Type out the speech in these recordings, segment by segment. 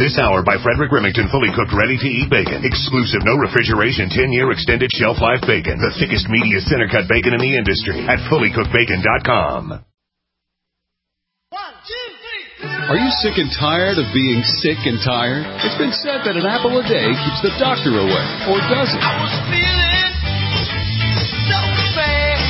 This hour by Frederick Remington, fully cooked, ready-to-eat bacon. Exclusive, no refrigeration, 10-year extended shelf life bacon. The thickest, meatiest, center-cut bacon in the industry at fullycookedbacon.com. 1, 2, 3. Are you sick and tired of being sick and tired? It's been said that an apple a day keeps the doctor away. Or does it? I was feeling so bad.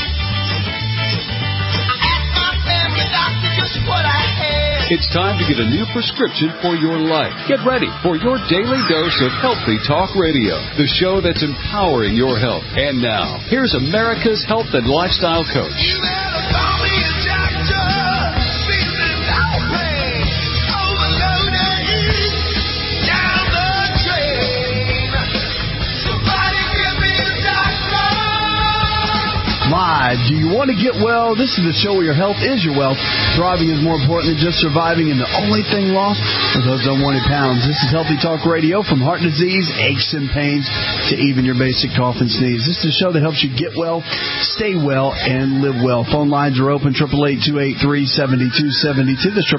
I asked my family doctor just what I had. It's time to get a new prescription for your life. Get ready for your daily dose of Healthy Talk Radio, the show that's empowering your health. And now, here's America's health and lifestyle coach. You better call me a doctor. Feeling no pain. Overloaded. Down the drain. Somebody give me a doctor. Live. Do you want to get well? This is the show where your health is your wealth. Thriving is more important than just surviving, and the only thing lost are those unwanted pounds. This is Healthy Talk Radio, from heart disease, aches and pains, to even your basic cough and sneeze. This is a show that helps you get well, stay well, and live well. Phone lines are open, 888-283-7272. That's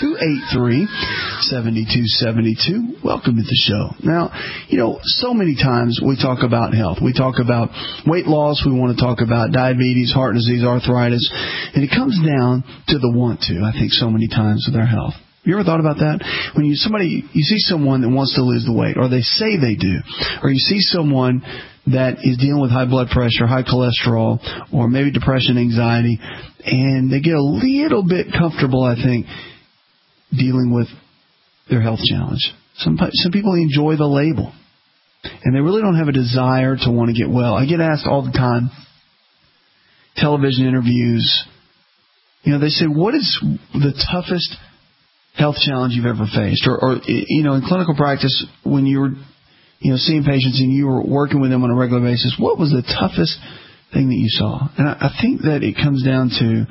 888-283-7272. Welcome to the show. Now, so many times we talk about health. We talk about weight loss. We want to talk about diabetes, heart disease, arthritis. And it comes down to the want to, I think, so many times with our health. You ever thought about that? When you see someone that wants to lose the weight, or they say they do, or you see someone that is dealing with high blood pressure, high cholesterol, or maybe depression, anxiety, and they get a little bit comfortable, I think, dealing with their health challenge. Some people enjoy the label, and they really don't have a desire to want to get well. I get asked all the time, television interviews, they say, what is the toughest health challenge you've ever faced? Or in clinical practice, when you were, seeing patients and you were working with them on a regular basis, what was the toughest thing that you saw? And I think that it comes down to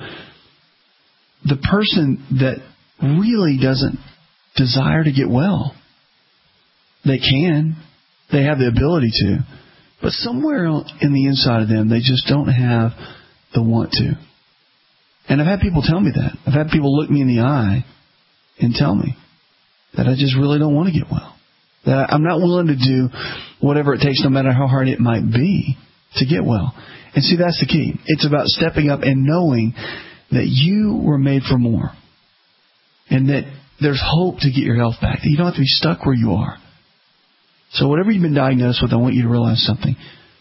the person that really doesn't desire to get well. They can. They have the ability to. But somewhere in the inside of them, they just don't have the want to. And I've had people tell me that. I've had people look me in the eye and tell me that I just really don't want to get well. That I'm not willing to do whatever it takes, no matter how hard it might be, to get well. And see, that's the key. It's about stepping up and knowing that you were made for more. And that there's hope to get your health back. That you don't have to be stuck where you are. So whatever you've been diagnosed with, I want you to realize something.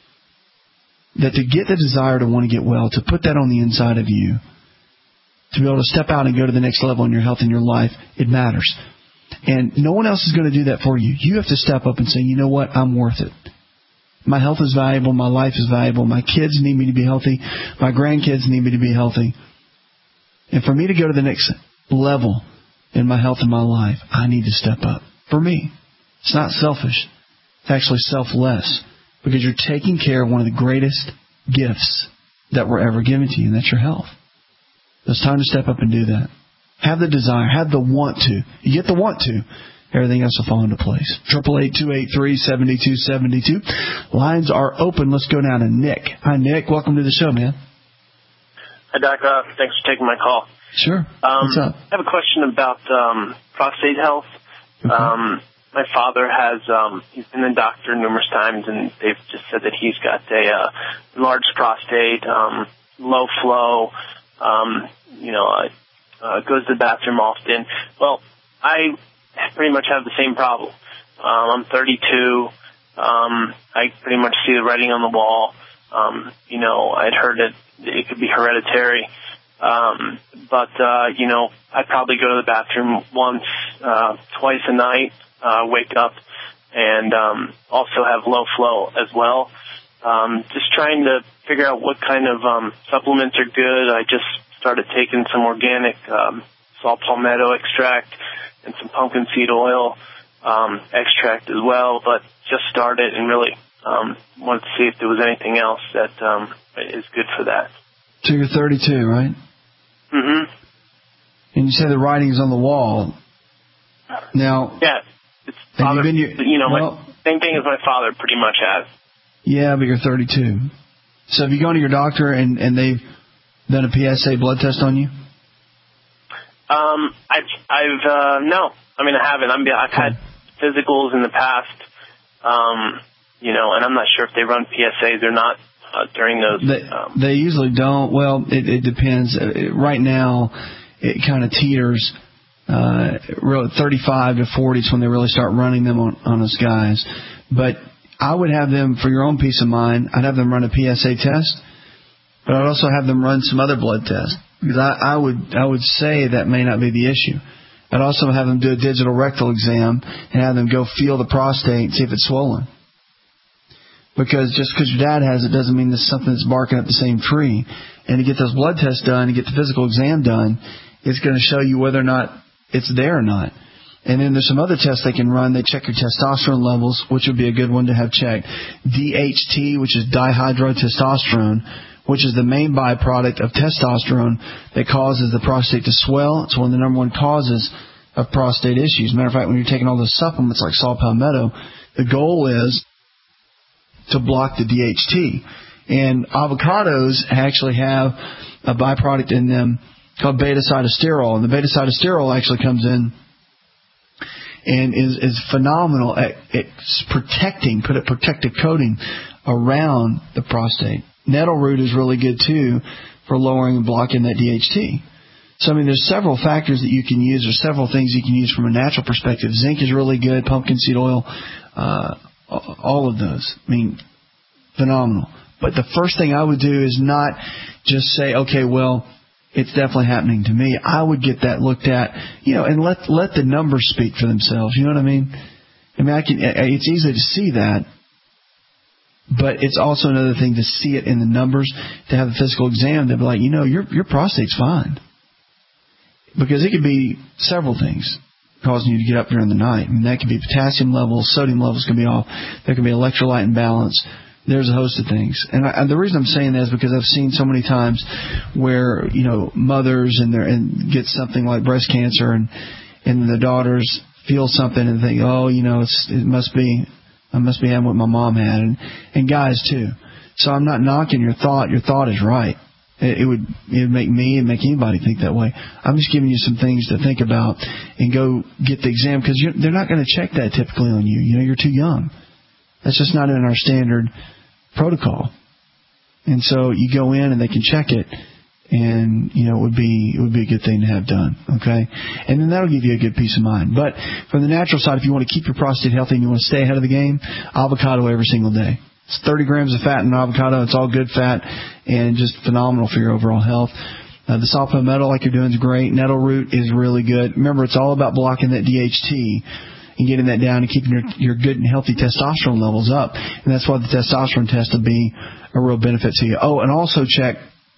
That to get the desire to want to get well, to put that on the inside of you, to be able to step out and go to the next level in your health and your life, it matters. And no one else is going to do that for you. You have to step up and say, you know what, I'm worth it. My health is valuable. My life is valuable. My kids need me to be healthy. My grandkids need me to be healthy. And for me to go to the next level in my health and my life, I need to step up. For me, it's not selfish. It's actually selfless. Because you're taking care of one of the greatest gifts that were ever given to you, and that's your health. It's time to step up and do that. Have the desire. Have the want to. You get the want to, everything else will fall into place. 888-283-7272. Lines are open. Let's go down to Nick. Hi, Nick. Welcome to the show, man. Hi, Doc. Thanks for taking my call. Sure. What's up? I have a question about prostate health. Okay. My father has, he's been a doctor numerous times, and they've just said that he's got a large prostate, low flow, goes to the bathroom often. Well, I pretty much have the same problem. I'm 32. I pretty much see the writing on the wall. I'd heard that it could be hereditary. But I'd probably go to the bathroom once, twice a night, wake up, and also have low flow as well. Just trying to figure out what kind of supplements are good. I just started taking some organic saw palmetto extract and some pumpkin seed oil extract as well, but just started and really wanted to see if there was anything else that is good for that. So you're 32, right? Mm-hmm. And you say the writing's on the wall. Now, yeah, it's father, same thing as my father pretty much has. Yeah, but you're 32. So have you gone to your doctor and they've done a PSA blood test on you? No. I mean, I haven't. I've had physicals in the past, and I'm not sure if they run PSAs or not during those. They usually don't. Well, it depends. Right now, it kind of teeters. 35 to 40 is when they really start running them on us guys. But I would have them, for your own peace of mind, I'd have them run a PSA test, but I'd also have them run some other blood tests, because I would say that may not be the issue. I'd also have them do a digital rectal exam and have them go feel the prostate and see if it's swollen. Because just because your dad has it doesn't mean there's something that's barking up the same tree. And to get those blood tests done, to get the physical exam done, it's going to show you whether or not it's there or not. And then there's some other tests they can run. They check your testosterone levels, which would be a good one to have checked. DHT, which is dihydrotestosterone, which is the main byproduct of testosterone that causes the prostate to swell. It's one of the number one causes of prostate issues. Matter of fact, when you're taking all those supplements like saw palmetto, the goal is to block the DHT. And avocados actually have a byproduct in them called beta-cytosterol. And the beta-cytosterol actually comes in and is phenomenal at protecting, put a protective coating around the prostate. Nettle root is really good, too, for lowering and blocking that DHT. So, I mean, there's several factors that you can use. There's several things you can use from a natural perspective. Zinc is really good, pumpkin seed oil, all of those. I mean, phenomenal. But the first thing I would do is not just say, okay, well, it's definitely happening to me. I would get that looked at, and let the numbers speak for themselves. You know what I mean? It's easy to see that, but it's also another thing to see it in the numbers, to have a physical exam, to be like, your prostate's fine. Because it could be several things causing you to get up during the night. I mean, that could be potassium levels, sodium levels can be off. There could be electrolyte imbalance. There's a host of things. And the reason I'm saying that is because I've seen so many times where, mothers and get something like breast cancer and the daughters feel something and think, it must be, I must be having what my mom had. And guys too. So I'm not knocking your thought. Your thought is right. It would make me and make anybody think that way. I'm just giving you some things to think about and go get the exam, because they're not going to check that typically on you. You're too young. That's just not in our standard protocol. And so you go in and they can check it, and it would be a good thing to have done. Okay, and then that'll give you a good peace of mind. But from the natural side, if you want to keep your prostate healthy and you want to stay ahead of the game, avocado every single day. It's 30 grams of fat in avocado. It's all good fat and just phenomenal for your overall health. The saw palmetto, like you're doing, is great. Nettle root is really good. Remember, it's all about blocking that DHT and getting that down and keeping your good and healthy testosterone levels up. And that's why the testosterone test will be a real benefit to you. Oh, and also check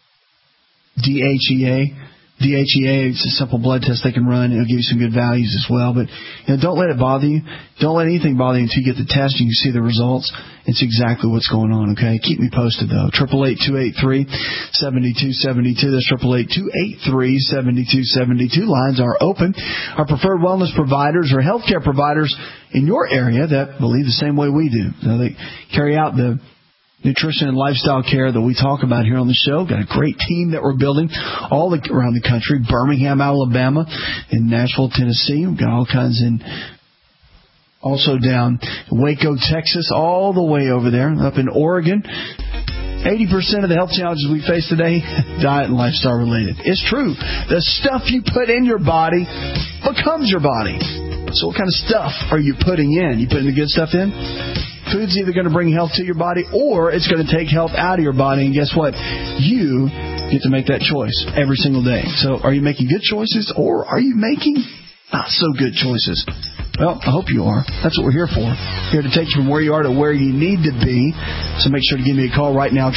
DHEA. DHEA is a simple blood test they can run. It'll give you some good values as well. But don't let it bother you. Don't let anything bother you until you get the test and you see the results. It's exactly what's going on, okay? Keep me posted, though. 888-283-7272. That's 888-283-7272. Lines are open. Our preferred wellness providers are healthcare providers in your area that believe the same way we do. They carry out the nutrition and lifestyle care that we talk about here on the show. Got a great team that we're building all around the country. Birmingham, Alabama, and Nashville, Tennessee. We've got all kinds in, also down Waco, Texas, all the way over there, up in Oregon. 80% of the health challenges we face today, diet and lifestyle related. It's true. The stuff you put in your body becomes your body. So what kind of stuff are you putting in? You putting the good stuff in? Food's either going to bring health to your body or it's going to take health out of your body. And guess what? You get to make that choice every single day. So are you making good choices or are you making not so good choices? Well, I hope you are. That's what we're here for. Here to take you from where you are to where you need to be. So make sure to give me a call right now,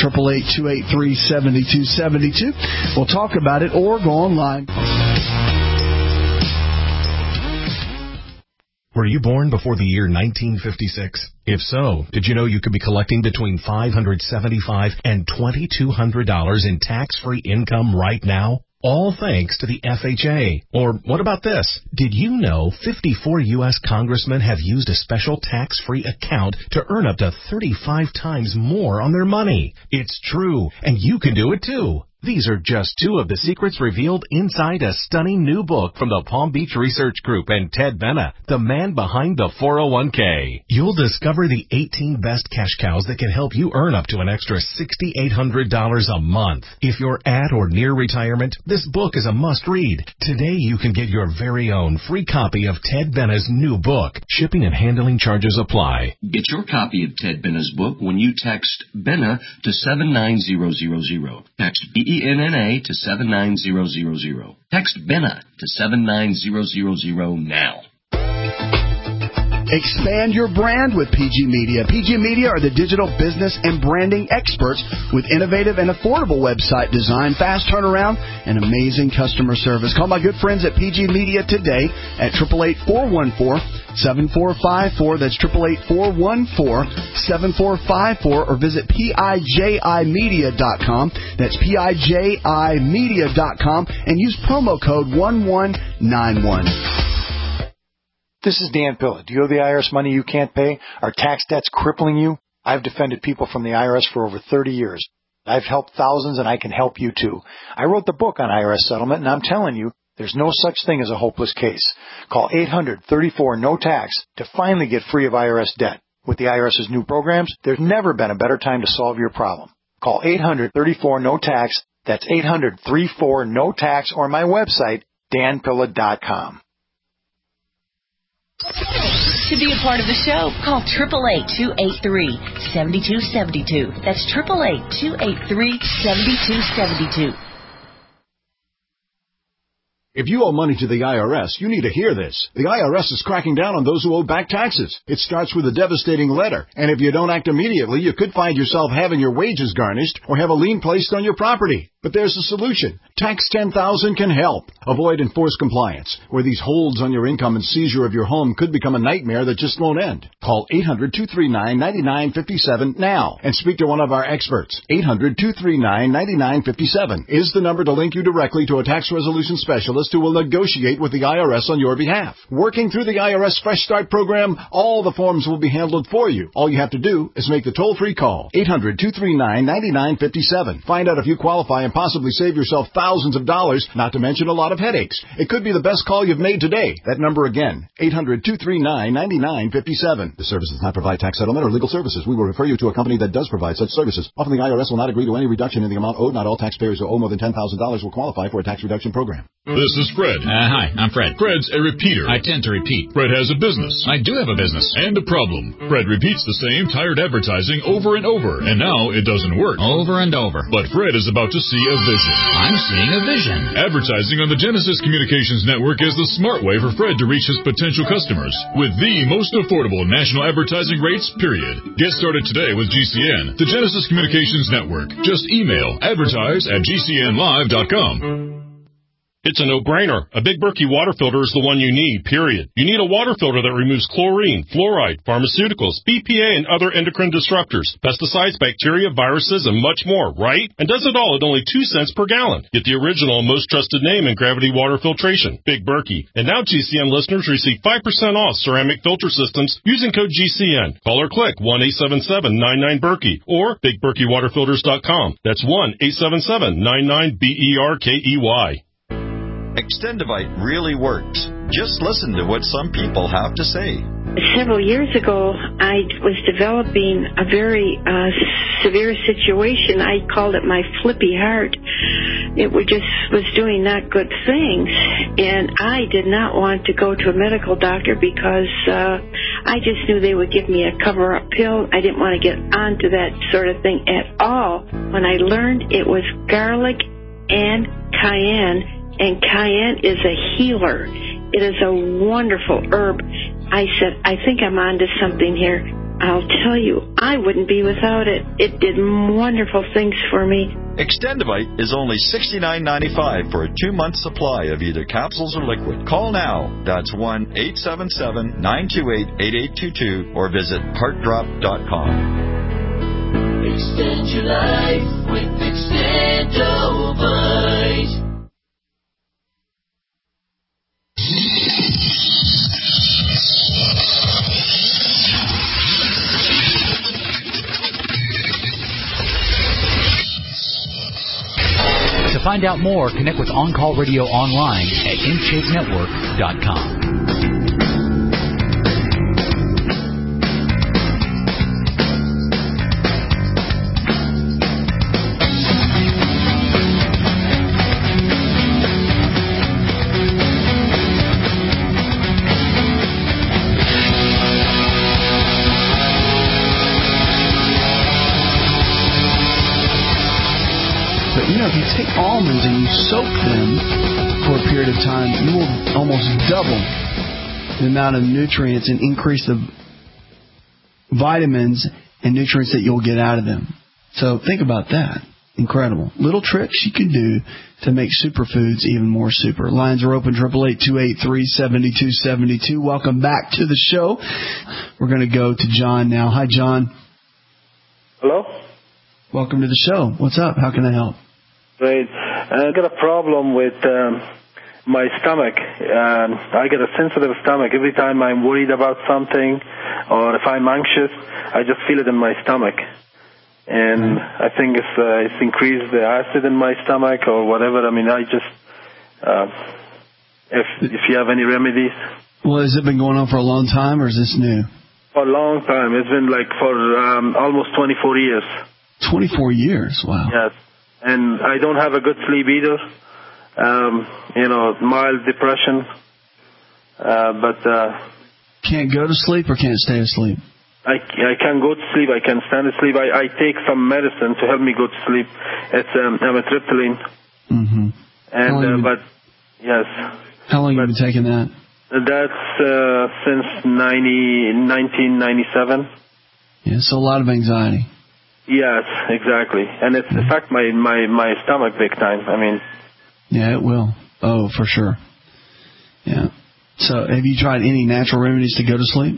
888-283-7272. We'll talk about it or go online. Were you born before the year 1956? If so, did you know you could be collecting between $575 and $2,200 in tax-free income right now? All thanks to the FHA. Or what about this? Did you know 54 U.S. congressmen have used a special tax-free account to earn up to 35 times more on their money? It's true, and you can do it too. These are just two of the secrets revealed inside a stunning new book from the Palm Beach Research Group and Ted Benna, the man behind the 401k. You'll discover the 18 best cash cows that can help you earn up to an extra $6,800 a month. If you're at or near retirement, this book is a must-read. Today you can get your very own free copy of Ted Benna's new book. Shipping and handling charges apply. Get your copy of Ted Benna's book when you text Benna to 79000. Text BENNA to 79000. Text Benna to 79000 now. Expand your brand with PG Media. PG Media are the digital business and branding experts with innovative and affordable website design, fast turnaround, and amazing customer service. Call my good friends at PG Media today at 888-414-7454. That's 888-414-7454, or visit PIJImedia.com. That's PIJImedia.com, and use promo code 1191. This is Dan Pilla. Do you owe the IRS money you can't pay? Are tax debts crippling you? I've defended people from the IRS for over 30 years. I've helped thousands, and I can help you too. I wrote the book on IRS settlement, and I'm telling you, there's no such thing as a hopeless case. Call 800-34-NO-TAX to finally get free of IRS debt. With the IRS's new programs, there's never been a better time to solve your problem. Call 800-34-NO-TAX. That's 800-34-NO-TAX, or my website, danpilla.com. To be a part of the show, call 888-283-7272. That's 888-283-7272. If you owe money to the IRS, you need to hear this. The IRS is cracking down on those who owe back taxes. It starts with a devastating letter, and if you don't act immediately, you could find yourself having your wages garnished or have a lien placed on your property. But there's a solution. Tax 10,000 can help. Avoid enforced compliance, where these holds on your income and seizure of your home could become a nightmare that just won't end. Call 800-239-9957 now and speak to one of our experts. 800-239-9957 is the number to link you directly to a tax resolution specialist who will negotiate with the IRS on your behalf. Working through the IRS Fresh Start program, all the forms will be handled for you. All you have to do is make the toll-free call. 800-239-9957. Find out if you qualify and possibly save yourself thousands of dollars, not to mention a lot of headaches. It could be the best call you've made today. That number again, 800-239-9957. The service does not provide tax settlement or legal services. We will refer you to a company that does provide such services. Often the IRS will not agree to any reduction in the amount owed. Not all taxpayers who owe more than $10,000 will qualify for a tax reduction program. This is Fred. Hi, I'm Fred. Fred's a repeater. I tend to repeat. Fred has a business. I do have a business. And a problem. Fred repeats the same tired advertising over and over, and now it doesn't work. Over and over. But Fred is about to see a vision. I'm seeing a vision. Advertising on the Genesis Communications Network is the smart way for Fred to reach his potential customers with the most affordable national advertising rates, period. Get started today with GCN, the Genesis Communications Network. Just email advertise@gcnlive.com. It's a no-brainer. A Big Berkey water filter is the one you need, period. You need a water filter that removes chlorine, fluoride, pharmaceuticals, BPA, and other endocrine disruptors, pesticides, bacteria, viruses, and much more, right? And does it all at only 2 cents per gallon. Get the original and most trusted name in gravity water filtration, Big Berkey. And now GCN listeners receive 5% off ceramic filter systems using code GCN. Call or click 1-877-99-BERKEY or BigBerkeyWaterFilters.com. That's 1-877-99-BERKEY. Extendivite really works. Just listen to what some people have to say. Several years ago, I was developing a very severe situation. I called it my flippy heart. It was doing not good things, and I did not want to go to a medical doctor because I just knew they would give me a cover-up pill. I didn't want to get onto that sort of thing at all. When I learned it was garlic and cayenne, and cayenne is a healer. It is a wonderful herb. I said, I think I'm onto something here. I'll tell you, I wouldn't be without it. It did wonderful things for me. Extendivite is only $69.95 for a 2-month supply of either capsules or liquid. Call now. That's 1-877-928-8822 or visit heartdrop.com. Extend your life with Extendivite. To find out more, connect with On Call Radio online at InShapeNetwork.com. If you take almonds and you soak them for a period of time, you will almost double the amount of nutrients and increase the vitamins and nutrients that you'll get out of them. So think about that. Incredible. Little tricks you can do to make superfoods even more super. Lines are open, 888-283-7272. Welcome back to the show. We're going to go to John now. Hi, John. Hello? Welcome to the show. What's up? How can I help? Great. I got a problem with my stomach. I get a sensitive stomach. Every time I'm worried about something or if I'm anxious, I just feel it in my stomach. And I think it's increased the acid in my stomach or whatever. I mean, I just, if you have any remedies. Well, has it been going on for a long time or is this new? For a long time. It's been like for almost 24 years. 24 years? Wow. Yes. And I don't have a good sleep either. Mild depression. Can't go to sleep or can't stay asleep? I can go to sleep. I can stand asleep. I take some medicine to help me go to sleep. It's amitriptyline. Mm-hmm. Yes. How long have you been taking that? That's since 1997. Yeah, so a lot of anxiety. Yes, exactly. And it's affect my stomach big time. I mean. Yeah, it will. Oh, for sure. Yeah. So have you tried any natural remedies to go to sleep?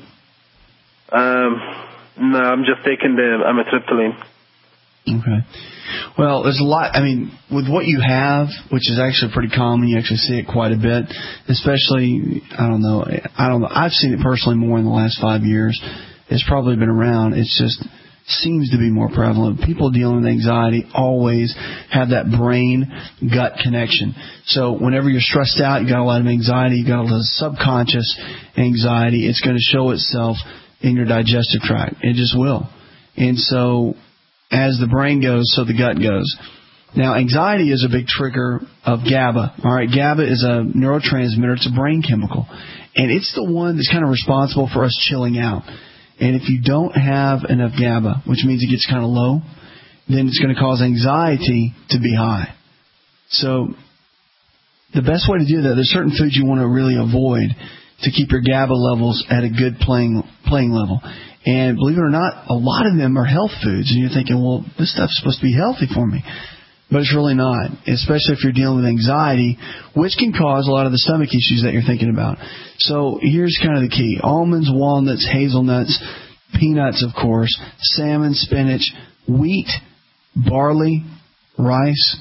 No, I'm just taking the amitriptyline. Okay. Well, there's a lot. I mean, with what you have, which is actually pretty common, you actually see it quite a bit. Especially, I don't know. I've seen it personally more in the last 5 years. It's probably been around. It's just seems to be more prevalent. People dealing with anxiety always have that brain-gut connection. So whenever you're stressed out, you got a lot of anxiety, you got a lot of subconscious anxiety, it's going to show itself in your digestive tract. It just will. And so as the brain goes, so the gut goes. Now, anxiety is a big trigger of GABA. All right, GABA is a neurotransmitter. It's a brain chemical. And it's the one that's kind of responsible for us chilling out. And if you don't have enough GABA, which means it gets kind of low, then it's going to cause anxiety to be high. So the best way to do that, there's certain foods you want to really avoid to keep your GABA levels at a good playing level. And believe it or not, a lot of them are health foods. And you're thinking, well, this stuff's supposed to be healthy for me. But it's really not, especially if you're dealing with anxiety, which can cause a lot of the stomach issues that you're thinking about. So here's kind of the key. Almonds, walnuts, hazelnuts, peanuts, of course, salmon, spinach, wheat, barley, rice,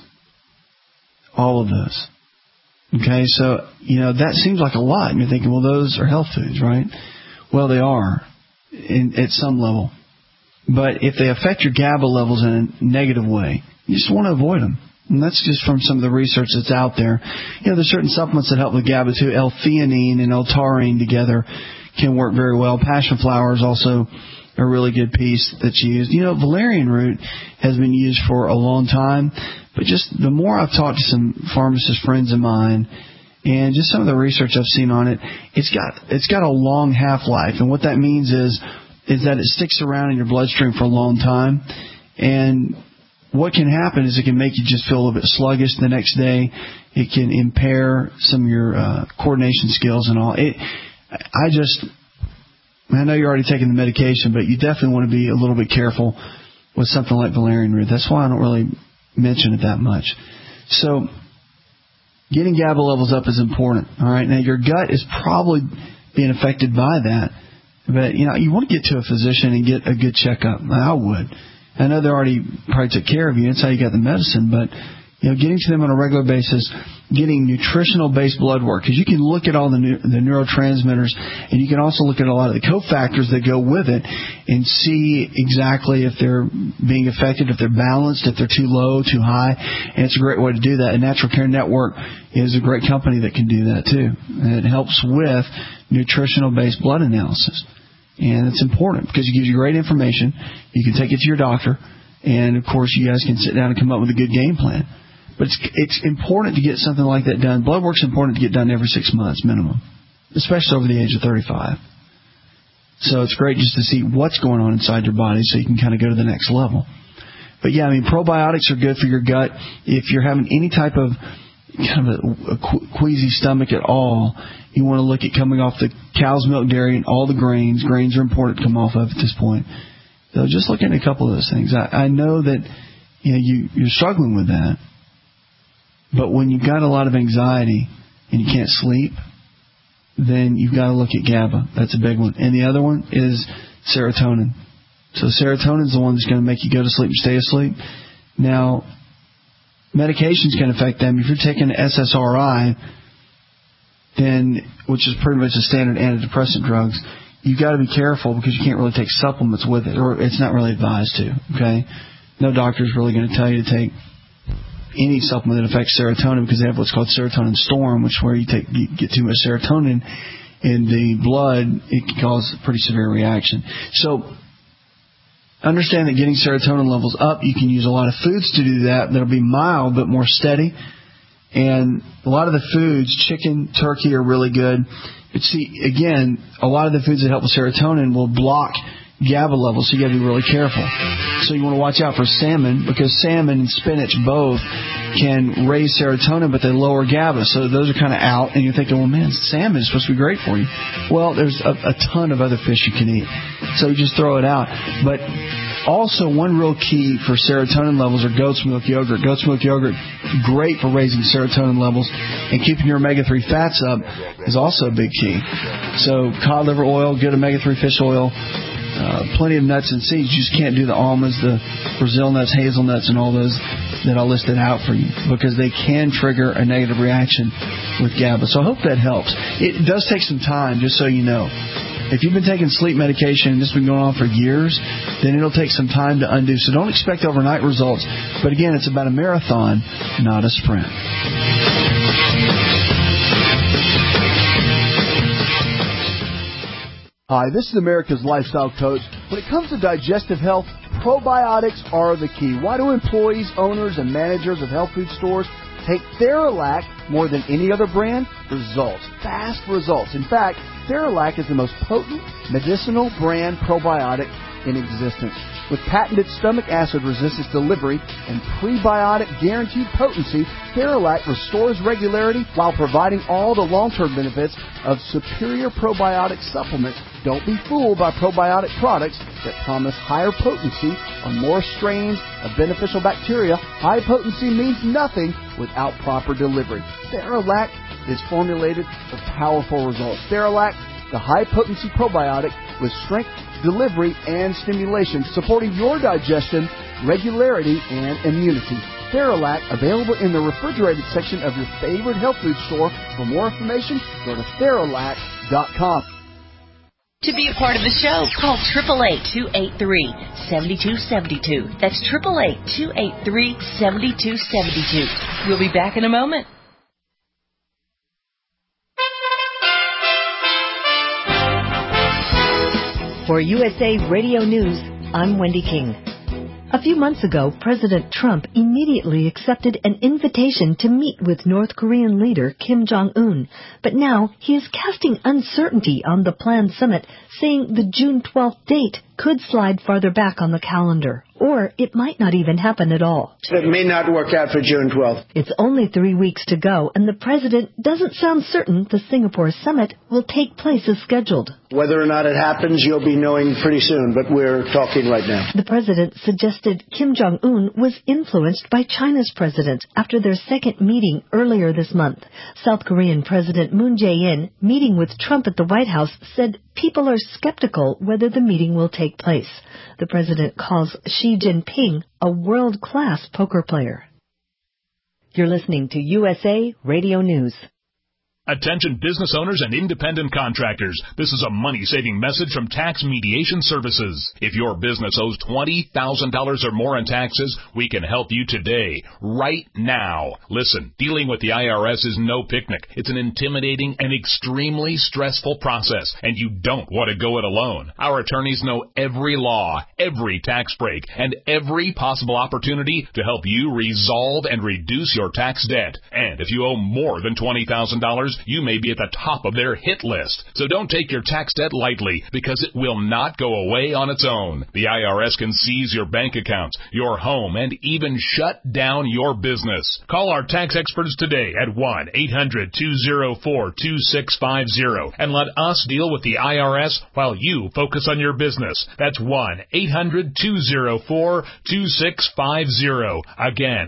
all of those. Okay, so, that seems like a lot. And you're thinking, well, those are health foods, right? Well, they are at some level. But if they affect your GABA levels in a negative way, you just want to avoid them. And that's just from some of the research that's out there. There's certain supplements that help with GABA too. L-theanine and L-taurine together can work very well. Passion flower is also a really good piece that's used. Valerian root has been used for a long time. But just the more I've talked to some pharmacist friends of mine and just some of the research I've seen on it, it's got a long half-life. And what that means is that it sticks around in your bloodstream for a long time. And what can happen is it can make you just feel a little bit sluggish the next day. It can impair some of your coordination skills and all. I know you're already taking the medication, but you definitely want to be a little bit careful with something like valerian root. That's why I don't really mention it that much. So getting GABA levels up is important. All right. Now your gut is probably being affected by that, but you want to get to a physician and get a good checkup. I would. I know they already probably took care of you. That's how you got the medicine. But, getting to them on a regular basis, getting nutritional-based blood work, because you can look at all the neurotransmitters, and you can also look at a lot of the cofactors that go with it and see exactly if they're being affected, if they're balanced, if they're too low, too high, and it's a great way to do that. And Natural Care Network is a great company that can do that, too. And it helps with nutritional-based blood analysis. And it's important because it gives you great information. You can take it to your doctor, and, of course, you guys can sit down and come up with a good game plan. But it's important to get something like that done. Blood work's important to get done every 6 months minimum, especially over the age of 35. So it's great just to see what's going on inside your body so you can kind of go to the next level. But, yeah, I mean, probiotics are good for your gut. If you're having any type of kind of a queasy stomach at all, you want to look at coming off the cow's milk, dairy, and all the grains. Grains are important to come off of at this point. So just look at a couple of those things. I know that you're struggling with that. But when you've got a lot of anxiety and you can't sleep, then you've got to look at GABA. That's a big one. And the other one is serotonin. So serotonin is the one that's going to make you go to sleep and stay asleep. Now, medications can affect them. If you're taking SSRI, then, which is pretty much the standard antidepressant drugs, you've got to be careful because you can't really take supplements with it, or it's not really advised to, okay? No doctor is really going to tell you to take any supplement that affects serotonin because they have what's called serotonin storm, which where you get too much serotonin in the blood, it can cause a pretty severe reaction. So understand that getting serotonin levels up, you can use a lot of foods to do that. That'll be mild but more steady. And a lot of the foods, chicken, turkey, are really good. But see, again, a lot of the foods that help with serotonin will block GABA levels, so you got to be really careful. So you want to watch out for salmon, because salmon and spinach both can raise serotonin, but they lower GABA. So those are kind of out, and you're thinking, well, man, salmon is supposed to be great for you. Well, there's a ton of other fish you can eat, so you just throw it out. But also, one real key for serotonin levels are goat's milk yogurt. Goat's milk yogurt, great for raising serotonin levels, and keeping your omega-3 fats up is also a big key. So cod liver oil, good omega-3 fish oil, plenty of nuts and seeds. You just can't do the almonds, the Brazil nuts, hazelnuts, and all those that I listed out for you, because they can trigger a negative reaction with GABA. So I hope that helps. It does take some time, just so you know. If you've been taking sleep medication and this has been going on for years, then it'll take some time to undo. So don't expect overnight results. But again, it's about a marathon, not a sprint. Hi, this is America's Lifestyle Coach. When it comes to digestive health, probiotics are the key. Why do employees, owners, and managers of health food stores take Theralac more than any other brand? Results. Fast results. In fact, Theralac is the most potent medicinal brand probiotic in existence. With patented stomach acid resistance delivery and prebiotic guaranteed potency, Theralac restores regularity while providing all the long-term benefits of superior probiotic supplements. Don't be fooled by probiotic products that promise higher potency on more strains of beneficial bacteria. High potency means nothing without proper delivery. Theralac is formulated for powerful results. Theralac, the high-potency probiotic with strength, delivery, and stimulation, supporting your digestion, regularity, and immunity. Theralac, available in the refrigerated section of your favorite health food store. For more information, go to Theralac.com. To be a part of the show, call 888-283-7272. That's 888-283-7272. We'll be back in a moment. For USA Radio News, I'm Wendy King. A few months ago, President Trump immediately accepted an invitation to meet with North Korean leader Kim Jong-un. But now he is casting uncertainty on the planned summit, saying the June 12th date could slide farther back on the calendar. Or it might not even happen at all. It may not work out for June 12th. It's only 3 weeks to go, and the president doesn't sound certain the Singapore summit will take place as scheduled. Whether or not it happens, you'll be knowing pretty soon, but we're talking right now. The president suggested Kim Jong-un was influenced by China's president after their second meeting earlier this month. South Korean President Moon Jae-in, meeting with Trump at the White House, said people are skeptical whether the meeting will take place. The president calls Xi Jinping a world-class poker player. You're listening to USA Radio News. Attention business owners and independent contractors. This is a money-saving message from Tax Mediation Services. If your business owes $20,000 or more in taxes, we can help you today, right now. Listen, dealing with the IRS is no picnic. It's an intimidating and extremely stressful process, and you don't want to go it alone. Our attorneys know every law, every tax break, and every possible opportunity to help you resolve and reduce your tax debt. And if you owe more than $20,000, you may be at the top of their hit list. So don't take your tax debt lightly, because it will not go away on its own. The IRS can seize your bank accounts, your home, and even shut down your business. Call our tax experts today at 1-800-204-2650 and let us deal with the IRS while you focus on your business. That's 1-800-204-2650. Again,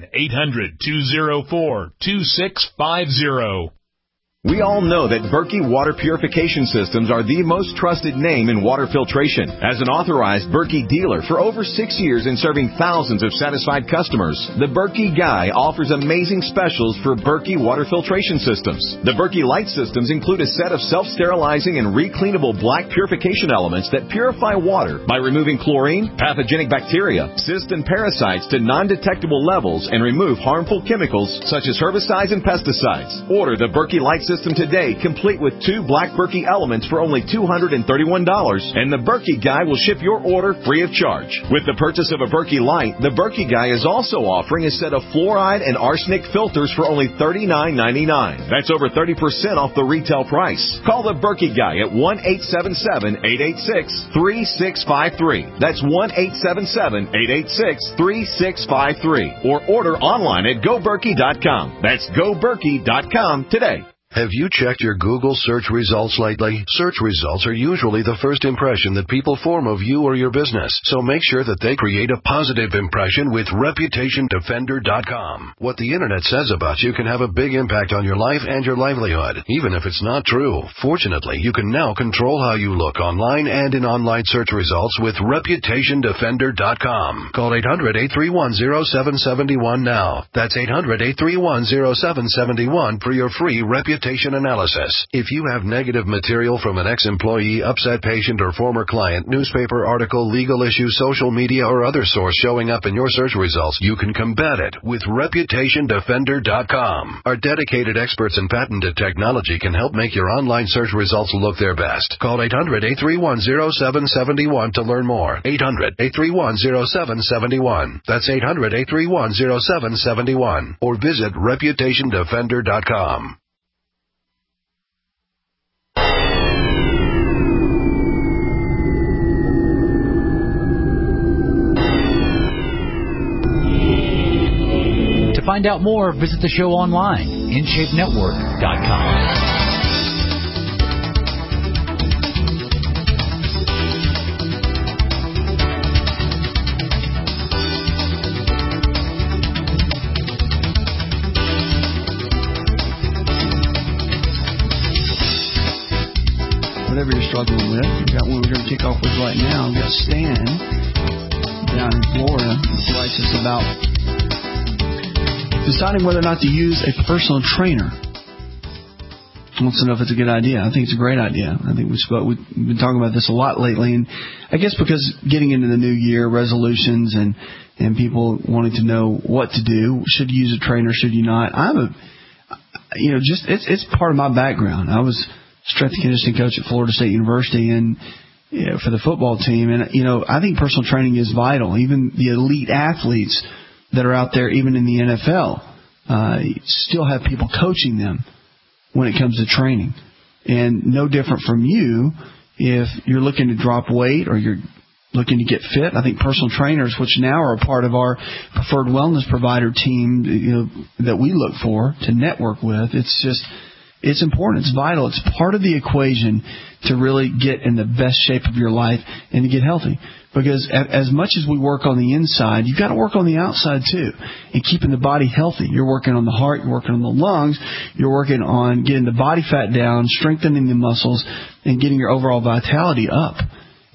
800-204-2650. We all know that Berkey Water Purification Systems are the most trusted name in water filtration. As an authorized Berkey dealer for over 6 years and serving thousands of satisfied customers, the Berkey Guy offers amazing specials for Berkey Water Filtration Systems. The Berkey Light Systems include a set of self-sterilizing and recleanable black purification elements that purify water by removing chlorine, pathogenic bacteria, cysts, and parasites to non-detectable levels and remove harmful chemicals such as herbicides and pesticides. Order the Berkey Light System today, complete with 2 black Berkey elements for only $231, and the Berkey Guy will ship your order free of charge. With the purchase of a Berkey Light, the Berkey Guy is also offering a set of fluoride and arsenic filters for only $39.99. That's over 30% off the retail price. Call the Berkey Guy at 1-877-886-3653. That's 1-877-886-3653. Or order online at GoBerkey.com. That's GoBerkey.com today. Have you checked your Google search results lately? Search results are usually the first impression that people form of you or your business, so make sure that they create a positive impression with ReputationDefender.com. What the Internet says about you can have a big impact on your life and your livelihood, even if it's not true. Fortunately, you can now control how you look online and in online search results with ReputationDefender.com. Call 800-831-0771 now. That's 800-831-0771 for your free reputation analysis. If you have negative material from an ex-employee, upset patient, or former client, newspaper article, legal issue, social media, or other source showing up in your search results, you can combat it with ReputationDefender.com. Our dedicated experts in patented technology can help make your online search results look their best. Call 800-831-0771 to learn more. 800-831-0771. That's 800-831-0771. Or visit ReputationDefender.com. To find out more, visit the show online, InShapeNetwork.com. Whatever you're struggling with, we've got one we're going to kick off with right now. We've got Stan down in Florida who writes us about deciding whether or not to use a personal trainer. Wants to know if it's a good idea. I think it's a great idea. I think we've been talking about this a lot lately, and I guess because getting into the new year, resolutions and people wanting to know what to do. Should you use a trainer? Should you not? It's part of my background. I was strength and conditioning coach at Florida State University and for the football team, and I think personal training is vital. Even the elite athletes that are out there, even in the NFL, still have people coaching them when it comes to training. And no different from you, if you're looking to drop weight or you're looking to get fit, I think personal trainers, which now are a part of our preferred wellness provider team, that we look for to network with, it's important. It's vital. It's part of the equation to really get in the best shape of your life and to get healthy. Because as much as we work on the inside, you've got to work on the outside too, and keeping the body healthy. You're working on the heart, you're working on the lungs, you're working on getting the body fat down, strengthening the muscles, and getting your overall vitality up.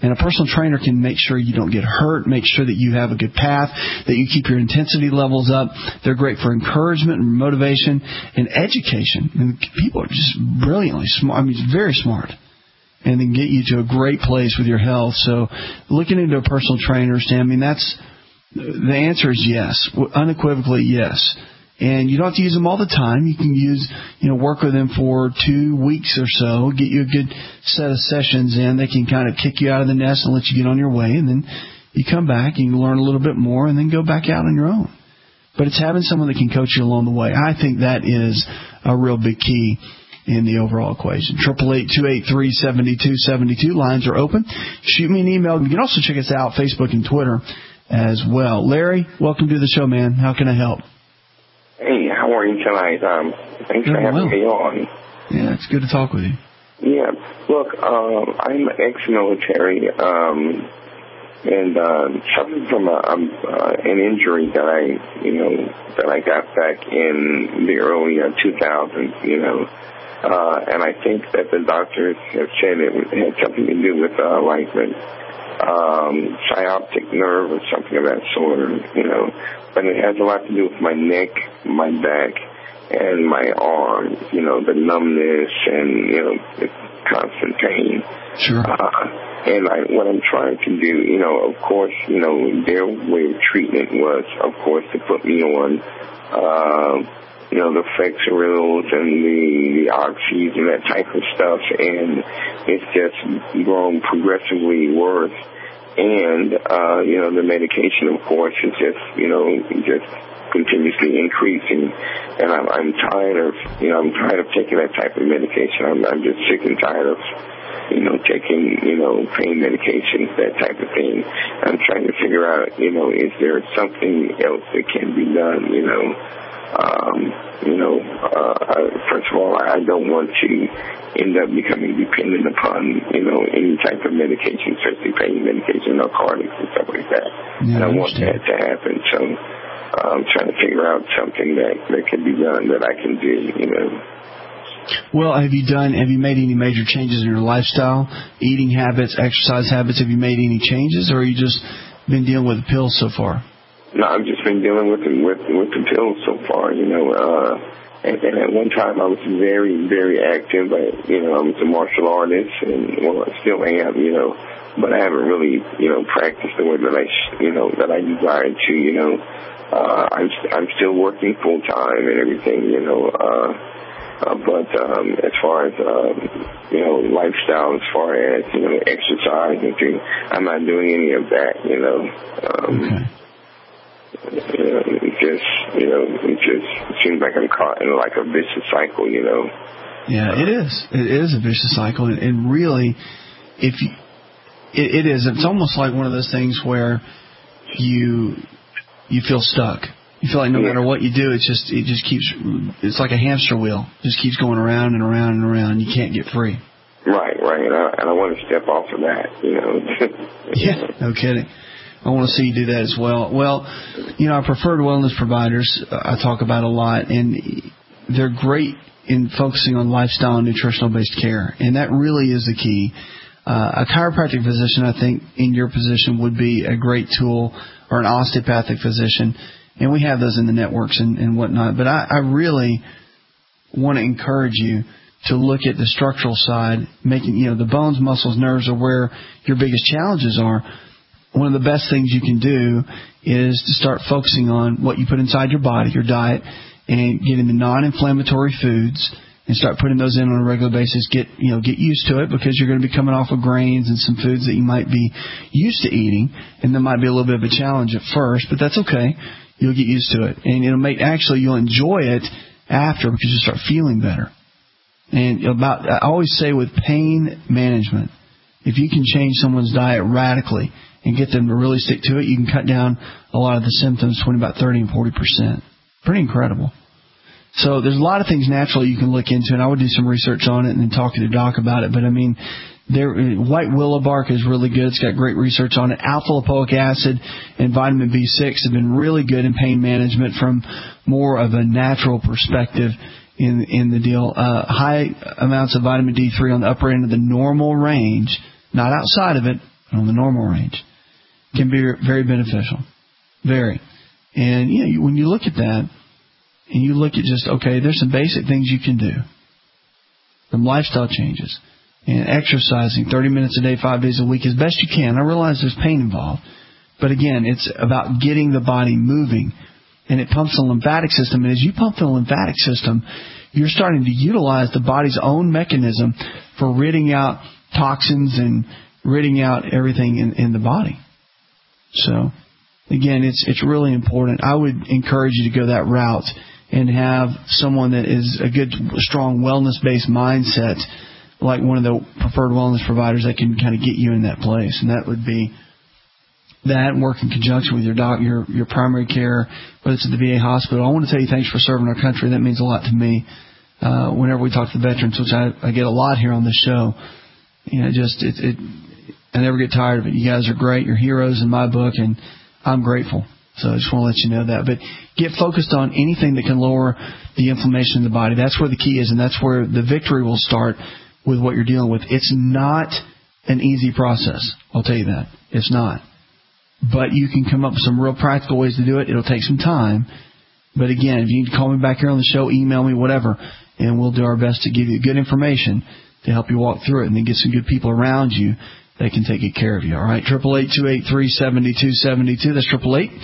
And a personal trainer can make sure you don't get hurt, make sure that you have a good path, that you keep your intensity levels up. They're great for encouragement and motivation and education. And people are just brilliantly smart. I mean, very smart. And then get you to a great place with your health. So looking into a personal trainer, Stan, I mean, the answer is yes, unequivocally yes. And you don't have to use them all the time. You can work with them for 2 weeks or so, get you a good set of sessions in. They can kind of kick you out of the nest and let you get on your way. And then you come back and you learn a little bit more and then go back out on your own. But it's having someone that can coach you along the way. I think that is a real big key in the overall equation. 888-283-7272. Lines are open. Shoot me an email. You can also check us out, Facebook and Twitter as well. Larry, welcome to the show, man. How can I help? Hey, how are you tonight? Thanks for having me on. Yeah, it's good to talk with you. Yeah, look, I'm ex-military, and suffering from an injury that I got back in the early 2000s, and I think that the doctors have said it had something to do with sciatic nerve or something of that sort, but it has a lot to do with my neck, my back, and my arms, the numbness and, the constant pain. Sure. And what I'm trying to do, of course, their way of treatment was, of course, to put me on, the Flexerils and the Oxys and that type of stuff, and it's just grown progressively worse. And, the medication, of course, is just continuously increasing. And I'm tired of taking that type of medication. I'm just sick and tired of, taking, pain medications, that type of thing. I'm trying to figure out, is there something else that can be done, first of all, I don't want to end up becoming dependent upon, any type of medication, especially pain medication, narcotics and stuff like that. Yeah, and I want that to happen. So I'm trying to figure out something that can be done that I can do, Well, have you made any major changes in your lifestyle, eating habits, exercise habits? Have you made any changes, or have you just been dealing with the pills so far? No, I've just been dealing with the pills so far, and at one time I was very, very active. I was a martial artist, and I still am, but I haven't really, practiced the way that I desired to, I'm still working full time and everything, but as far as lifestyle, as far as exercise and things, I'm not doing any of that. Okay. It just seems like I'm caught in like a vicious cycle. Yeah, it is. It is a vicious cycle, and really, it is. It's almost like one of those things where you feel stuck. You feel like no matter what you do, it just keeps. It's like a hamster wheel. It just keeps going around and around and around. You can't get free. Right. And I want to step off of that. Yeah, no kidding. I want to see you do that as well. Well, our preferred wellness providers I talk about a lot, and they're great in focusing on lifestyle and nutritional-based care, and that really is the key. A chiropractic physician, I think, in your position would be a great tool, or an osteopathic physician, and we have those in the networks and whatnot. But I really want to encourage you to look at the structural side, making, the bones, muscles, nerves are where your biggest challenges are. One of the best things you can do is to start focusing on what you put inside your body, your diet, and getting the non-inflammatory foods and start putting those in on a regular basis. Get used to it, because you're going to be coming off of grains and some foods that you might be used to eating, and that might be a little bit of a challenge at first, but that's okay. You'll get used to it, and you'll enjoy it after, because you start feeling better. And I always say with pain management, if you can change someone's diet radically and get them to really stick to it, you can cut down a lot of the symptoms between about 30 and 40%. Pretty incredible. So there's a lot of things naturally you can look into, and I would do some research on it and then talk to the doc about it. But, white willow bark is really good. It's got great research on it. Alpha-lipoic acid and vitamin B6 have been really good in pain management from more of a natural perspective in the deal. High amounts of vitamin D3 on the upper end of the normal range, not outside of it, on the normal range, can be very beneficial. Very. And, when you look at that, and you look at just, okay, there's some basic things you can do. Some lifestyle changes. And exercising 30 minutes a day, 5 days a week as best you can. I realize there's pain involved. But again, it's about getting the body moving. And it pumps the lymphatic system. And as you pump the lymphatic system, you're starting to utilize the body's own mechanism for ridding out toxins and ridding out everything in the body. So, again, it's really important. I would encourage you to go that route and have someone that is a good, strong, wellness-based mindset, like one of the preferred wellness providers that can kind of get you in that place. And that would be that, and work in conjunction with your doctor, your primary care, whether it's at the VA hospital. I want to tell you thanks for serving our country. That means a lot to me. Whenever we talk to the veterans, which I get a lot here on the show, I never get tired of it. You guys are great. You're heroes in my book, and I'm grateful. So I just want to let you know that. But get focused on anything that can lower the inflammation in the body. That's where the key is, and that's where the victory will start with what you're dealing with. It's not an easy process. I'll tell you that. It's not. But you can come up with some real practical ways to do it. It'll take some time. But again, if you need to call me back here on the show, email me, whatever, and we'll do our best to give you good information to help you walk through it, and then get some good people around you that can take good care of you. All right, 888-283-7272. That's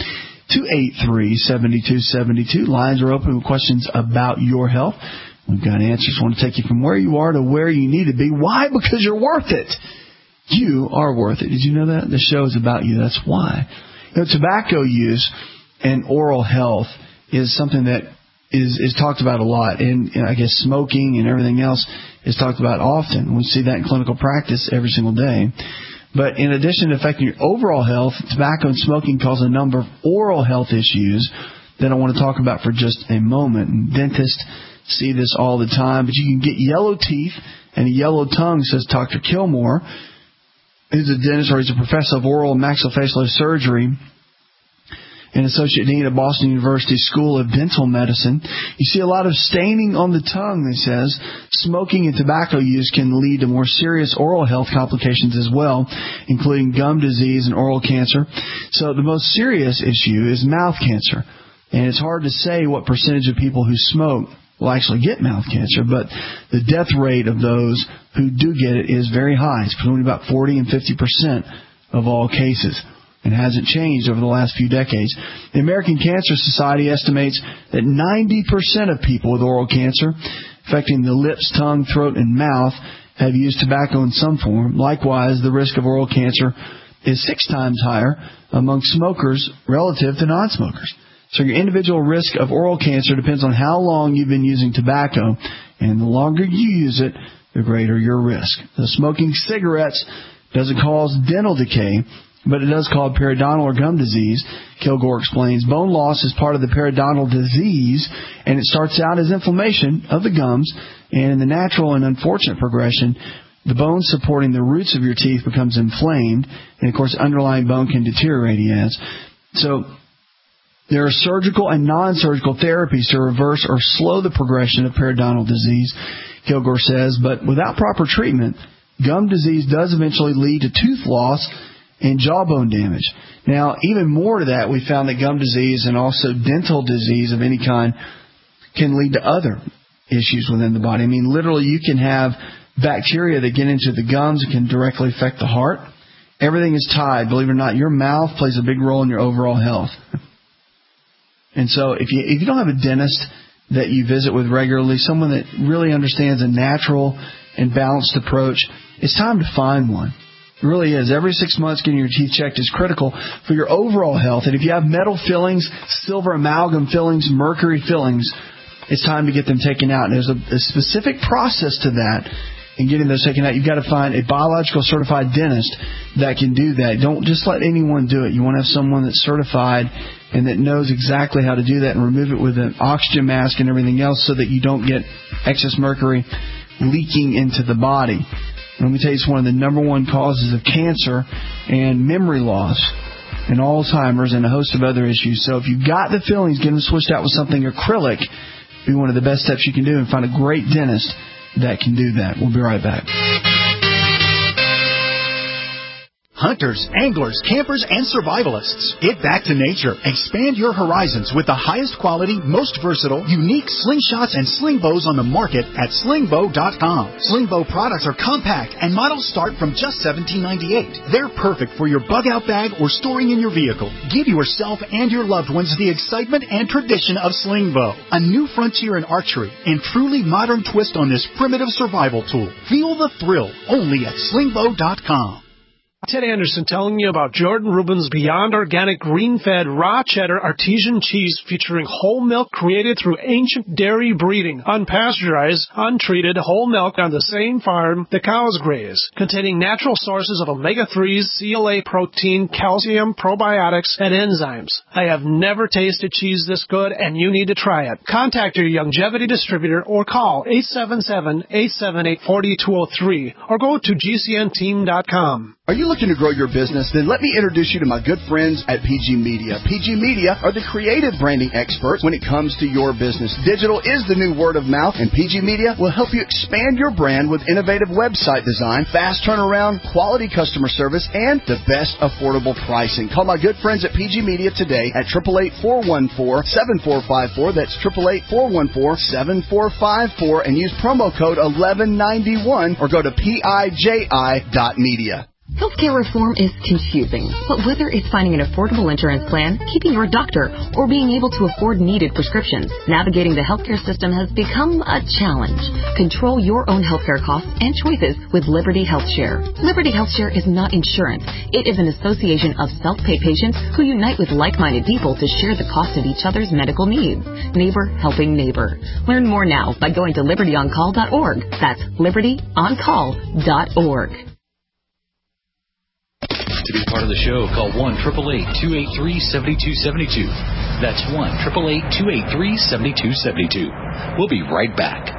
888-283-7272. Lines are open with questions about your health. We've got answers. We want to take you from where you are to where you need to be. Why? Because you're worth it. You are worth it. Did you know that? The show is about you. That's why. Tobacco use and oral health is something that is talked about a lot. And I guess smoking and everything else is talked about often. We see that in clinical practice every single day. But in addition to affecting your overall health, tobacco and smoking cause a number of oral health issues that I want to talk about for just a moment. And dentists see this all the time. But you can get yellow teeth and a yellow tongue, says Dr. Kilmore, who's a dentist, or he's a professor of oral and maxillofacial surgery and associate dean at Boston University School of Dental Medicine. You see a lot of staining on the tongue, he says. Smoking and tobacco use can lead to more serious oral health complications as well, including gum disease and oral cancer. So the most serious issue is mouth cancer. And it's hard to say what percentage of people who smoke will actually get mouth cancer, but the death rate of those who do get it is very high. It's between about 40 and 50% of all cases. It hasn't changed over the last few decades. The American Cancer Society estimates that 90% of people with oral cancer, affecting the lips, tongue, throat, and mouth, have used tobacco in some form. Likewise, the risk of oral cancer is 6 times higher among smokers relative to non-smokers. So your individual risk of oral cancer depends on how long you've been using tobacco, and the longer you use it, the greater your risk. The smoking cigarettes doesn't cause dental decay, but it does cause periodontal or gum disease. Kilgore explains bone loss is part of the periodontal disease, and it starts out as inflammation of the gums, and in the natural and unfortunate progression, the bone supporting the roots of your teeth becomes inflamed, and of course underlying bone can deteriorate, he adds. So there are surgical and non-surgical therapies to reverse or slow the progression of periodontal disease, Kilgore says, but without proper treatment, gum disease does eventually lead to tooth loss and jawbone damage. Now, even more to that, we found that gum disease and also dental disease of any kind can lead to other issues within the body. I mean, literally, you can have bacteria that get into the gums and can directly affect the heart. Everything is tied. Believe it or not, your mouth plays a big role in your overall health. And so if you don't have a dentist that you visit with regularly, someone that really understands a natural and balanced approach, it's time to find one. It really is. Every 6 months getting your teeth checked is critical for your overall health. And if you have metal fillings, silver amalgam fillings, mercury fillings, it's time to get them taken out. And there's a specific process to that. In getting those taken out, you've got to find a biological certified dentist that can do that. Don't just let anyone do it. You want to have someone that's certified and that knows exactly how to do that and remove it with an oxygen mask and everything else so that you don't get excess mercury leaking into the body. Let me tell you, it's one of the number one causes of cancer and memory loss and Alzheimer's and a host of other issues. So if you've got the fillings, get them switched out with something acrylic. Be one of the best steps you can do, and find a great dentist that can do that. We'll be right back. Hunters, anglers, campers, and survivalists. Get back to nature. Expand your horizons with the highest quality, most versatile, unique slingshots and sling bows on the market at slingbow.com. Slingbow products are compact and models start from just $17.98. They're perfect for your bug-out bag or storing in your vehicle. Give yourself and your loved ones the excitement and tradition of Slingbow, a new frontier in archery and truly modern twist on this primitive survival tool. Feel the thrill only at slingbow.com. Ted Anderson telling you about Jordan Rubin's Beyond Organic Green-Fed Raw Cheddar Artesian Cheese featuring whole milk created through ancient dairy breeding, unpasteurized, untreated whole milk on the same farm the cows graze, containing natural sources of omega-3s, CLA protein, calcium, probiotics, and enzymes. I have never tasted cheese this good, and you need to try it. Contact your Longevity distributor or call 877-878-4203 or go to gcnteam.com. Are you looking to grow your business? Then let me introduce you to my good friends at PG Media. PG Media are the creative branding experts when it comes to your business. Digital is the new word of mouth, and PG Media will help you expand your brand with innovative website design, fast turnaround, quality customer service, and the best affordable pricing. Call my good friends at PG Media today at 888-414-7454. That's 888-414-7454, and use promo code 1191 or go to PIJI.media. Healthcare reform is confusing, but whether it's finding an affordable insurance plan, keeping your doctor, or being able to afford needed prescriptions, navigating the healthcare system has become a challenge. Control your own healthcare costs and choices with Liberty HealthShare. Liberty HealthShare is not insurance. It is an association of self-pay patients who unite with like-minded people to share the cost of each other's medical needs. Neighbor helping neighbor. Learn more now by going to libertyoncall.org. That's libertyoncall.org. To be part of the show, call 1-888-283-7272. That's 1-888-283-7272. We'll be right back.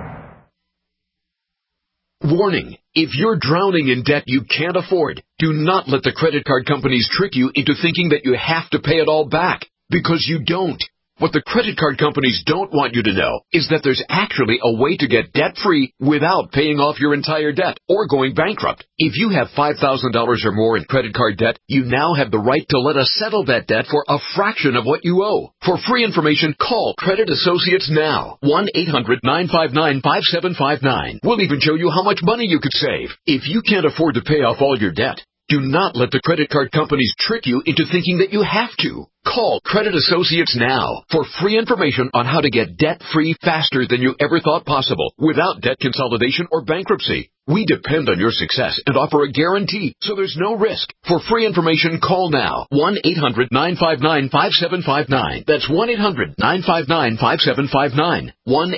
Warning. If you're drowning in debt you can't afford, do not let the credit card companies trick you into thinking that you have to pay it all back, because you don't. What the credit card companies don't want you to know is that there's actually a way to get debt-free without paying off your entire debt or going bankrupt. If you have $5,000 or more in credit card debt, you now have the right to let us settle that debt for a fraction of what you owe. For free information, call Credit Associates now. 1-800-959-5759. We'll even show you how much money you could save. If you can't afford to pay off all your debt, do not let the credit card companies trick you into thinking that you have to. Call Credit Associates now for free information on how to get debt-free faster than you ever thought possible without debt consolidation or bankruptcy. We depend on your success and offer a guarantee, so there's no risk. For free information, call now. 1-800-959-5759. That's 1-800-959-5759.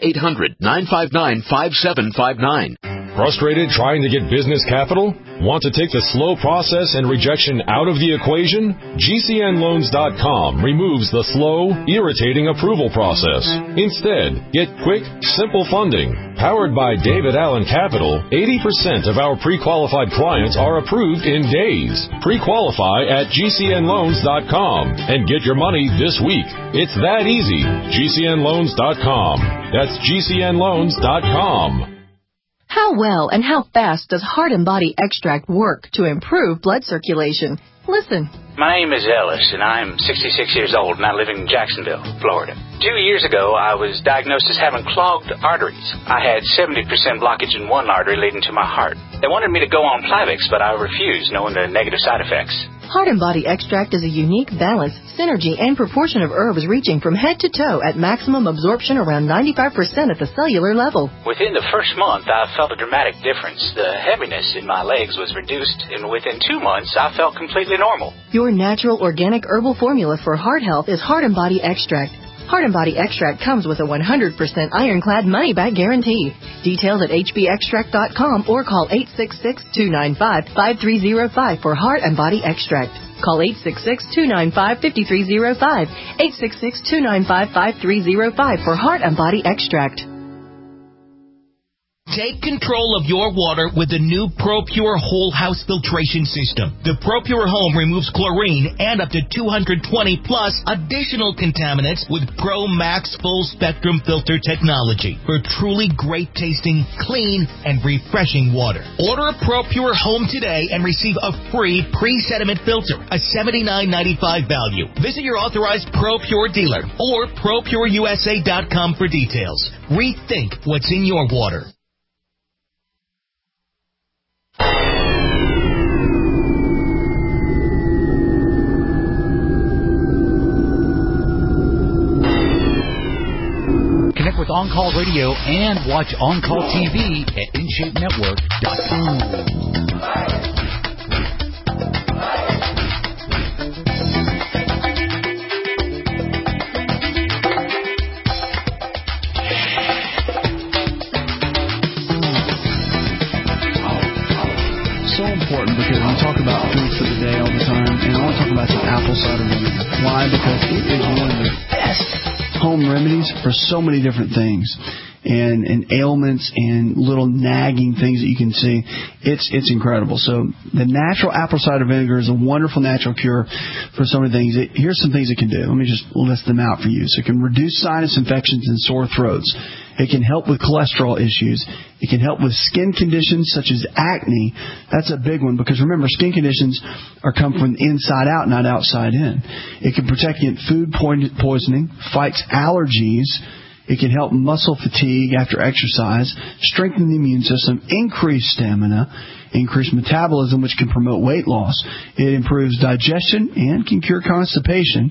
1-800-959-5759. Frustrated trying to get business capital? Want to take the slow process and rejection out of the equation? GCNloans.com removes the slow, irritating approval process. Instead, get quick, simple funding. Powered by David Allen Capital, 80% of our pre-qualified clients are approved in days. Pre-qualify at GCNloans.com and get your money this week. It's that easy. GCNloans.com. That's GCNloans.com. How well and how fast does Heart and Body Extract work to improve blood circulation? Listen. My name is Ellis, and I'm 66 years old, and I live in Jacksonville, Florida. 2 years ago, I was diagnosed as having clogged arteries. I had 70% blockage in one artery leading to my heart. They wanted me to go on Plavix, but I refused, knowing the negative side effects. Heart and Body Extract is a unique balance, synergy, and proportion of herbs reaching from head to toe at maximum absorption around 95% at the cellular level. Within the first month, I felt a dramatic difference. The heaviness in my legs was reduced, and within 2 months, I felt completely normal. Your natural organic herbal formula for heart health is Heart and Body Extract. Heart and Body Extract comes with a 100% ironclad money-back guarantee. Details at hbextract.com or call 866-295-5305 for Heart and Body Extract. Call 866-295-5305, 866-295-5305 for Heart and Body Extract. Take control of your water with the new ProPure Whole House Filtration System. The ProPure Home removes chlorine and up to 220 plus additional contaminants with Pro Max Full Spectrum Filter technology for truly great tasting, clean, and refreshing water. Order a ProPure Home today and receive a free pre-sediment filter, a $79.95 value. Visit your authorized ProPure dealer or ProPureUSA.com for details. Rethink what's in your water. Connect with On Call Radio and watch On Call TV at InShapeNetwork.com. So important because we talk about food for the day all the time, and I want to talk about some apple cider vinegar. Why? Because it is one of the best home remedies for so many different things and ailments and little nagging things that you can see. It's incredible. So the natural apple cider vinegar is a wonderful natural cure for so many things. Here's some things it can do. Let me just list them out for you. So it can reduce sinus infections and sore throats. It can help with cholesterol issues. It can help with skin conditions such as acne. That's a big one because remember, skin conditions come from the inside out, not outside in. It can protect against food poisoning, fights allergies. It can help muscle fatigue after exercise, strengthen the immune system, increase stamina, increase metabolism, which can promote weight loss. It improves digestion and can cure constipation.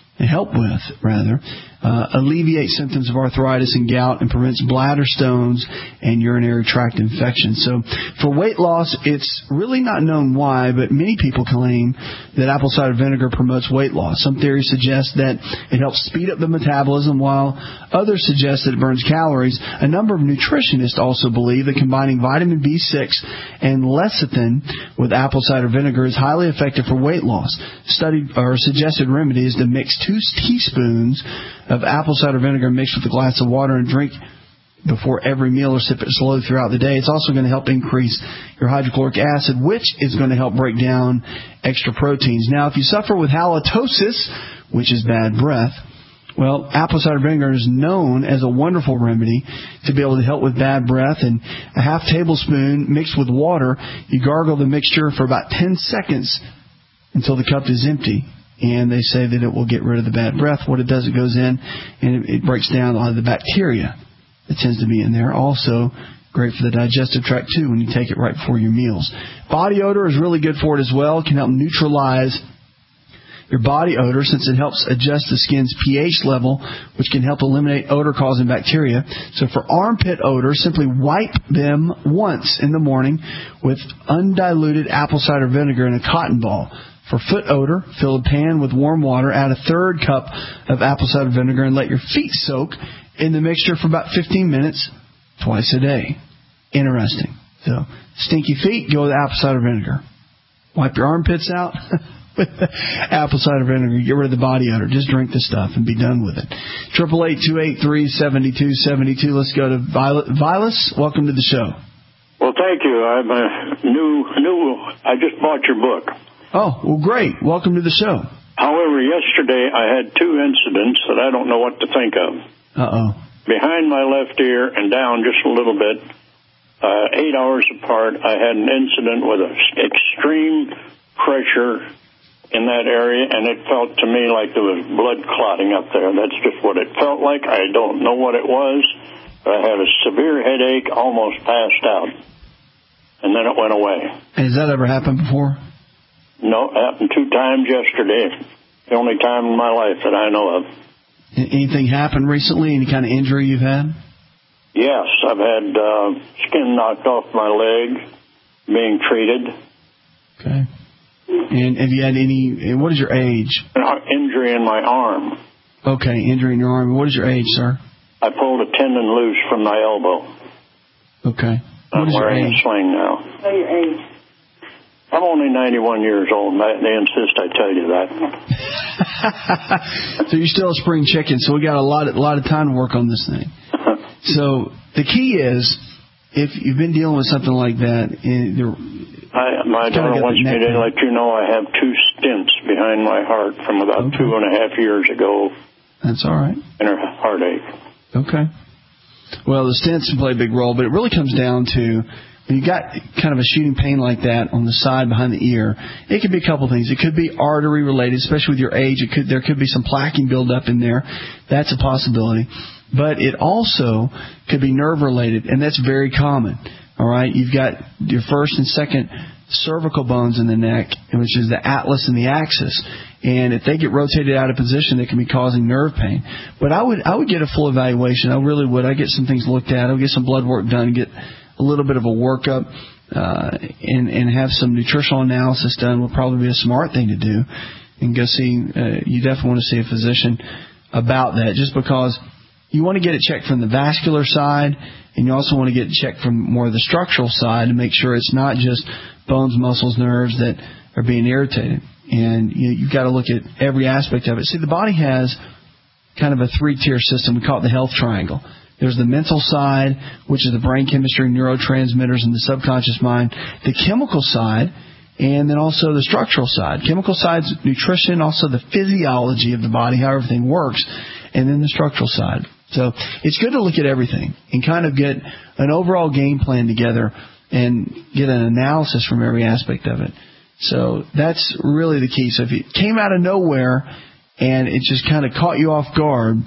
Alleviate symptoms of arthritis and gout and prevents bladder stones and urinary tract infections. So for weight loss, it's really not known why, but many people claim that apple cider vinegar promotes weight loss. Some theories suggest that it helps speed up the metabolism, while others suggest that it burns calories. A number of nutritionists also believe that combining vitamin B6 and lecithin with apple cider vinegar is highly effective for weight loss. Suggested remedy is to mix 2 teaspoons of apple cider vinegar mixed with a glass of water and drink before every meal or sip it slowly throughout the day. It's also going to help increase your hydrochloric acid, which is going to help break down extra proteins. Now, if you suffer with halitosis, which is bad breath, well, apple cider vinegar is known as a wonderful remedy to be able to help with bad breath. And a half tablespoon mixed with water, you gargle the mixture for about 10 seconds until the cup is empty. And they say that it will get rid of the bad breath. What it does, it goes in and it breaks down a lot of the bacteria that tends to be in there. Also, great for the digestive tract, too, when you take it right before your meals. Body odor is really good for it as well. It can help neutralize your body odor since it helps adjust the skin's pH level, which can help eliminate odor-causing bacteria. So for armpit odor, simply wipe them once in the morning with undiluted apple cider vinegar in a cotton ball. For foot odor, fill a pan with warm water, add a 1/3 cup of apple cider vinegar, and let your feet soak in the mixture for about 15 minutes twice a day. Interesting. So, stinky feet, go with apple cider vinegar. Wipe your armpits out with apple cider vinegar. Get rid of the body odor. Just drink the stuff and be done with it. 888-283-7272. Let's go to Vilas. Welcome to the show. Well, thank you. I'm I just bought your book. Oh, well, great. Welcome to the show. However, yesterday I had 2 incidents that I don't know what to think of. Uh-oh. Behind my left ear and down just a little bit, 8 hours apart, I had an incident with extreme pressure in that area, and it felt to me like there was blood clotting up there. That's just what it felt like. I don't know what it was. I had a severe headache, almost passed out, and then it went away. Has that ever happened before? No, it happened 2 times yesterday. The only time in my life that I know of. Anything happened recently? Any kind of injury you've had? Yes, I've had skin knocked off my leg, being treated. Okay. And have you had any, what is your age? Injury in my arm. Okay, injury in your arm. What is your age, sir? I pulled a tendon loose from my elbow. Okay. I'm wearing a sling now. Oh, your age. I'm only 91 years old, and they insist I tell you that. So you're still a spring chicken, so we got a lot of time to work on this thing. So the key is if you've been dealing with something like that, my daughter wants me to let you know I have 2 stents behind my heart from about 2.5 years ago. That's all right. And a heartache. Okay. Well, the stents play a big role, but it really comes down to when you got kind of a shooting pain like that on the side behind the ear. It could be a couple things. It could be artery related, especially with your age. There could be some plaquing buildup in there. That's a possibility. But it also could be nerve related, and that's very common. All right, you've got your first and second cervical bones in the neck, which is the atlas and the axis. And if they get rotated out of position, it can be causing nerve pain. But I would get a full evaluation. I really would. I'd get some things looked at. I'll get some blood work done, get a little bit of a workup, and have some nutritional analysis done would probably be a smart thing to do. And go see, you definitely want to see a physician about that, just because you want to get it checked from the vascular side, and you also want to get it checked from more of the structural side to make sure it's not just bones, muscles, nerves that are being irritated. And you've got to look at every aspect of it. See, the body has kind of a 3-tier system. We call it the health triangle. There's the mental side, which is the brain chemistry, neurotransmitters, and the subconscious mind. The chemical side, and then also the structural side. Chemical side's nutrition, also the physiology of the body, how everything works, and then the structural side. So it's good to look at everything and kind of get an overall game plan together and get an analysis from every aspect of it. So that's really the key. So if it came out of nowhere and it just kind of caught you off guard,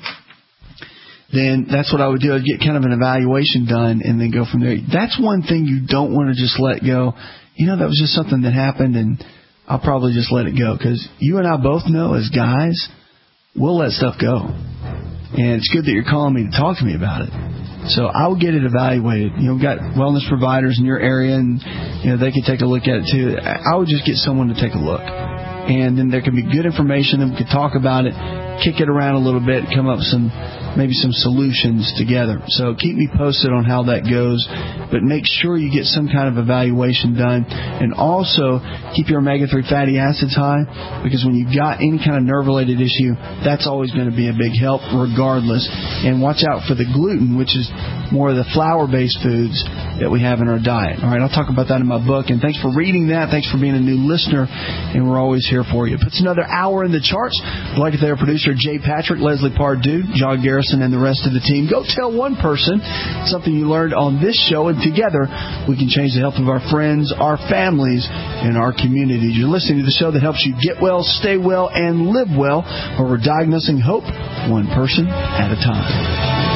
then that's what I would do. I'd get kind of an evaluation done and then go from there. That's one thing you don't want to just let go. That was just something that happened, and I'll probably just let it go. Because you and I both know as guys, we'll let stuff go. And it's good that you're calling me to talk to me about it. So I would get it evaluated. We've got wellness providers in your area, and they can take a look at it too. I would just get someone to take a look. And then there can be good information, and we could talk about it, kick it around a little bit, come up with maybe some solutions together. So keep me posted on how that goes, but make sure you get some kind of evaluation done, and also keep your omega-3 fatty acids high, because when you've got any kind of nerve-related issue, that's always going to be a big help regardless. And watch out for the gluten, which is more of the flour-based foods that we have in our diet. All right, I'll talk about that in my book, and thanks for reading that. Thanks for being a new listener, and we're always here for you. Puts another hour in the charts. I'd like to thank our producer, Jay Patrick, Leslie Pardue, John Garrison, and the rest of the team. Go tell one person something you learned on this show, and together we can change the health of our friends, our families, and our communities. You're listening to the show that helps you get well, stay well, and live well, where we're diagnosing hope one person at a time.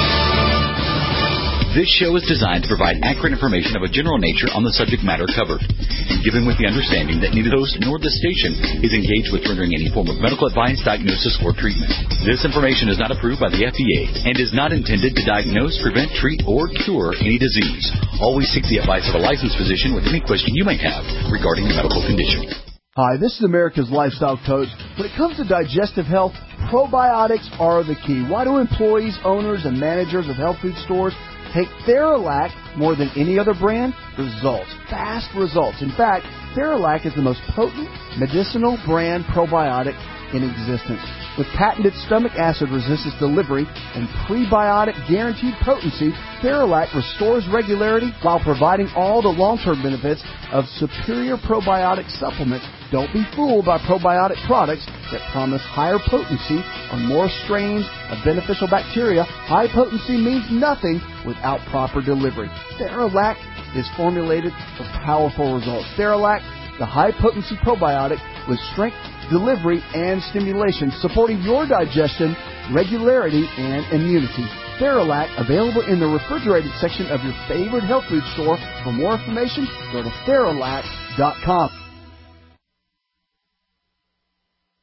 This show is designed to provide accurate information of a general nature on the subject matter covered, given with the understanding that neither the host nor the station is engaged with rendering any form of medical advice, diagnosis, or treatment. This information is not approved by the FDA and is not intended to diagnose, prevent, treat, or cure any disease. Always seek the advice of a licensed physician with any question you may have regarding a medical condition. Hi, this is America's Lifestyle Coach. When it comes to digestive health, probiotics are the key. Why do employees, owners, and managers of health food stores take Theralac more than any other brand? Results. Fast results. In fact, Theralac is the most potent medicinal brand probiotic in existence. With patented stomach acid resistance delivery and prebiotic guaranteed potency, Theralac restores regularity while providing all the long-term benefits of superior probiotic supplements. Don't be fooled by probiotic products that promise higher potency on more strains of beneficial bacteria. High potency means nothing without proper delivery. Theralac is formulated for powerful results. Theralac, the high-potency probiotic with strength, delivery, and stimulation, supporting your digestion, regularity, and immunity. Theralac, available in the refrigerated section of your favorite health food store. For more information, go to Theralac.com.